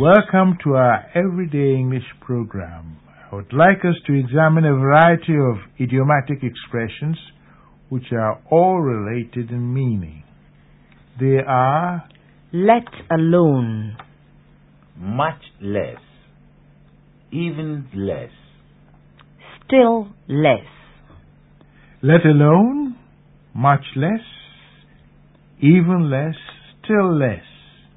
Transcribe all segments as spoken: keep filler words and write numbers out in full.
Welcome to our Everyday English program. I would like us to examine a variety of idiomatic expressions which are all related in meaning. They are: let alone, much less, even less, still less. let alone, much less, even less, still less.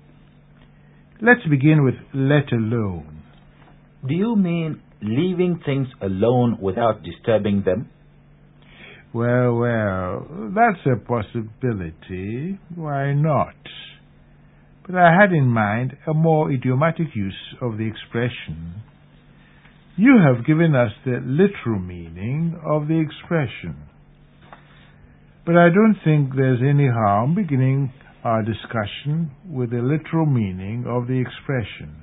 Let's begin with let alone. Do you mean leaving things alone without disturbing them? Well, well, that's a possibility. Why not? But I had in mind a more idiomatic use of the expression. You have given us the literal meaning of the expression. But I don't think there's any harm beginning our discussion with the literal meaning of the expression.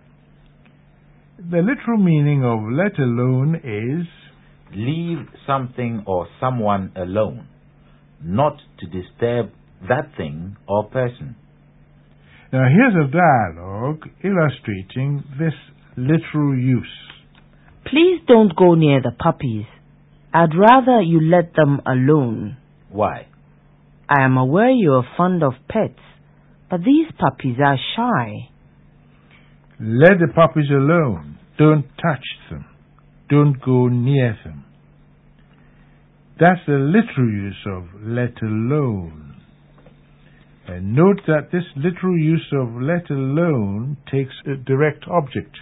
The literal meaning of let alone is: leave something or someone alone, not to disturb that thing or person. Now here's a dialogue illustrating this literal use. Please don't go near the puppies. I'd rather you let them alone. Why? I am aware you are fond of pets, but these puppies are shy. Let the puppies alone. Don't touch them. Don't go near them. That's the literal use of let alone. And note that this literal use of let alone takes a direct object.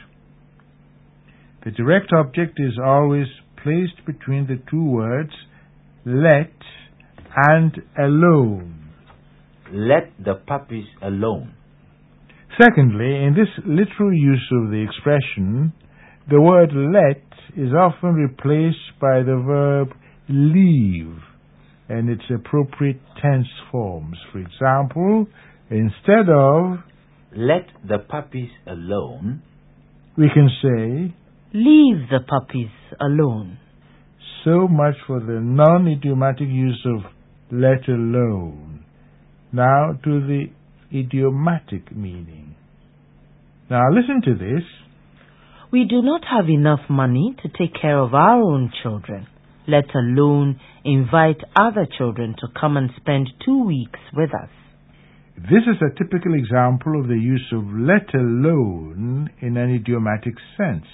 The direct object is always placed between the two words let and alone. Let the puppies alone. Secondly, in this literal use of the expression, the word let is often replaced by the verb leave and its appropriate tense forms. For example, instead of let the puppies alone, we can say leave the puppies alone. So much for the non-idiomatic use of let alone. Now to the idiomatic meaning. Now listen to this. We do not have enough money to take care of our own children, let alone invite other children to come and spend two weeks with us. This is a typical example of the use of let alone in an idiomatic sense.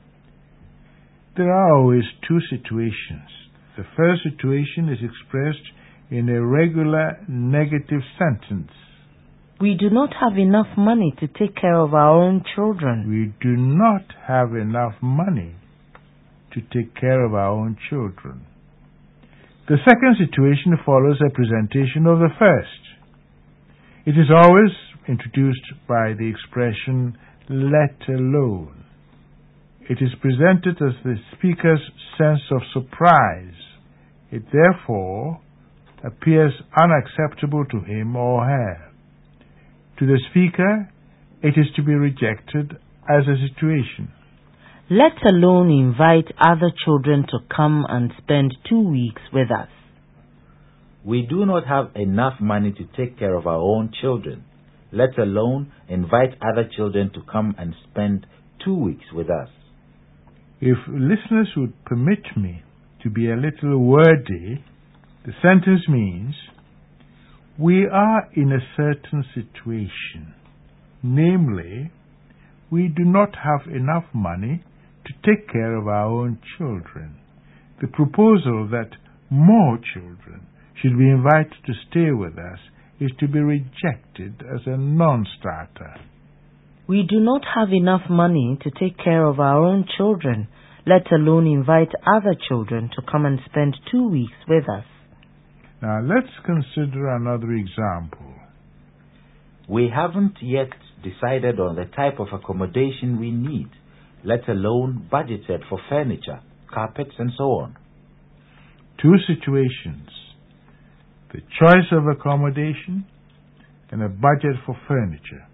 There are always two situations. The first situation is expressed in a regular negative sentence. We do not have enough money to take care of our own children. We do not have enough money to take care of our own children. The second situation follows a presentation of the first. It is always introduced by the expression let alone. It is presented as the speaker's sense of surprise. It therefore appears unacceptable to him or her. To the speaker, it is to be rejected as a situation. Let alone invite other children to come and spend two weeks with us. We do not have enough money to take care of our own children, let alone invite other children to come and spend two weeks with us. If listeners would permit me to be a little wordy, the sentence means, we are in a certain situation, namely, we do not have enough money to take care of our own children. The proposal that more children should be invited to stay with us is to be rejected as a non-starter. We do not have enough money to take care of our own children, let alone invite other children to come and spend two weeks with us. Now let's consider another example. We haven't yet decided on the type of accommodation we need, let alone budgeted for furniture, carpets, and so on. Two situations: the choice of accommodation and a budget for furniture.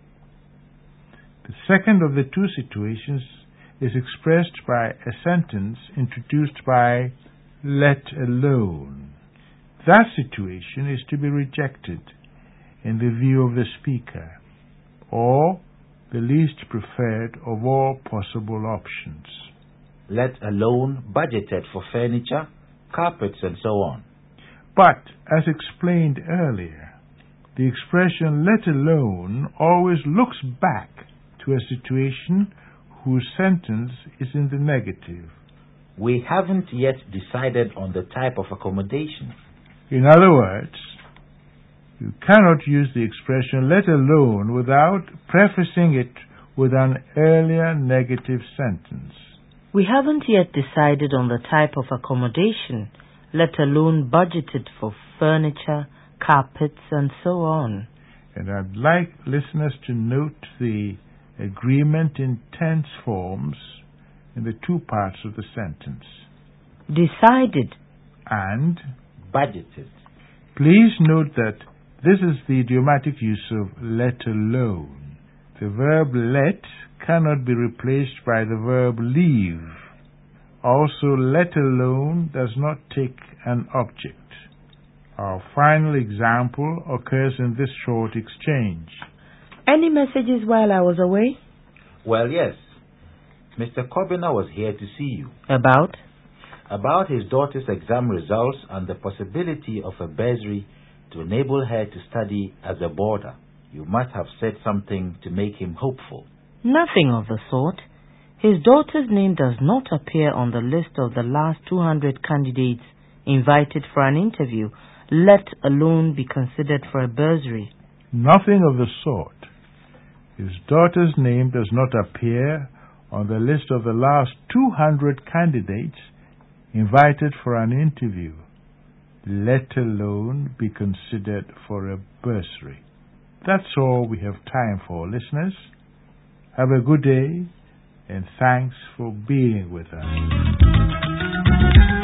The second of the two situations is expressed by a sentence introduced by let alone. That situation is to be rejected in the view of the speaker, or the least preferred of all possible options. Let alone budgeted for furniture, carpets, and so on. But, as explained earlier, the expression let alone always looks back to a situation whose sentence is in the negative. We haven't yet decided on the type of accommodation. In other words, you cannot use the expression let alone without prefacing it with an earlier negative sentence. We haven't yet decided on the type of accommodation, let alone budgeted for furniture, carpets, and so on. And I'd like listeners to note the agreement in tense forms in the two parts of the sentence. Decided And Budgeted. please note that this is the idiomatic use of let alone. The verb let cannot be replaced by the verb leave. Also, let alone does not take an object. Our final example occurs in this short exchange. Any messages while I was away? Well, yes. Mister Kobina was here to see you. About? About his daughter's exam results and the possibility of a bursary to enable her to study as a boarder. You must have said something to make him hopeful. Nothing of the sort. His daughter's name does not appear on the list of the last two hundred candidates invited for an interview, let alone be considered for a bursary. Nothing of the sort. His daughter's name does not appear on the list of the last two hundred candidates invited for an interview, let alone be considered for a bursary. That's all we have time for, listeners. Have a good day, and thanks for being with us.